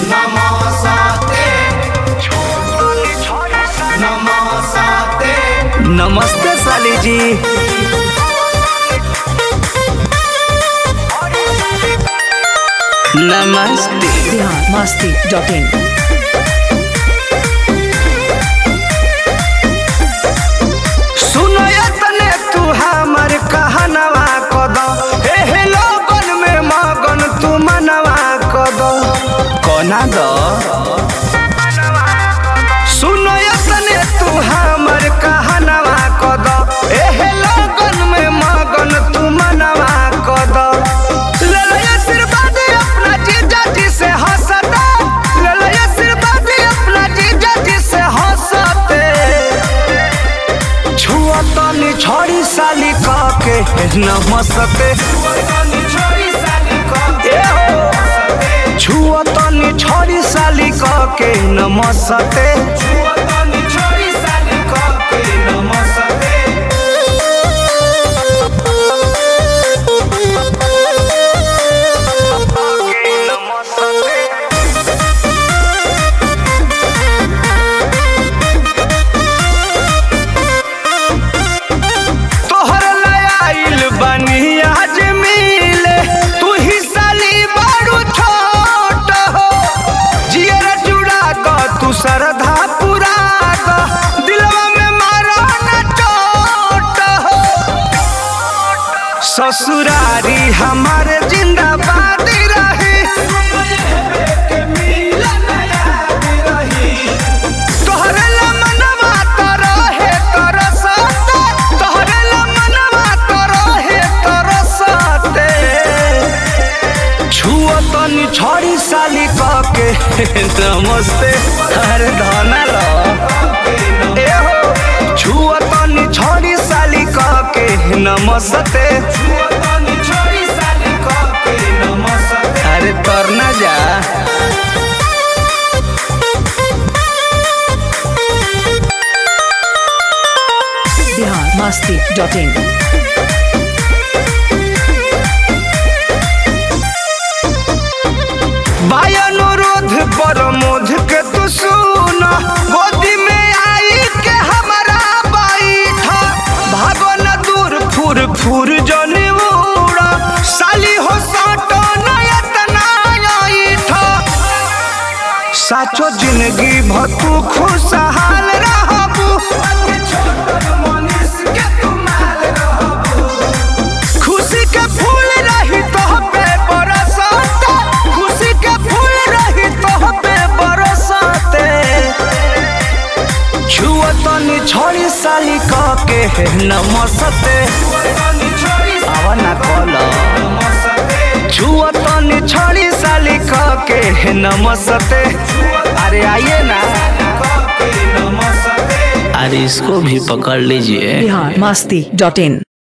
नमस्ते साली जी। नमस्ते। biharmasti.in सुनो ये तने तू हमर कहनवा कद हे लोगन में मगन तू मनवा कद कोना द सुनो ये तने तू हमर कहनवा कद हे लोगन में मगन तू मनवा कद ले ले आशीर्वाद अपना जीजा जी से हंसता ले ले आशीर्वाद अपना जीजा जी से हंसते छुअतनी छोड़ी साली के नमस्ते छुअतनी छोड़ी साली के नमस्ते श्रद्धा पूरा दिलवा में मारो न चोट हो ससुरारी हमारे जिंदाबाद रही तोहरे ला मनवा तो रहे तरसते तोहरे ला मनवा तो रहे तरसते छुअतनी छोड़ी साली के नमस्ते अरे धना लो ए हो छुअतनी छोड़ी साली के नमस्ते अरे तरना जा biharmasti.in अनुरोध प्रमोद के तू सुन गोदी में आई के हमारा बैठा भागो न दूर फुर फुर जनी उड़ा साली हो साटो नयतना ऐठा साचो जिंदगी भतू खुशहाल रहबू खुशी के फूल रही तो पे बरसाता खुशी के फूल रही तो पे बरसाते छुअतनी छोड़ी साली के नमस्ते आवा ना कलो छुअतनी छोड़ी साली के नमस्ते अरे आइए ना अरे इसको भी पकड़ लीजिए biharmasti.in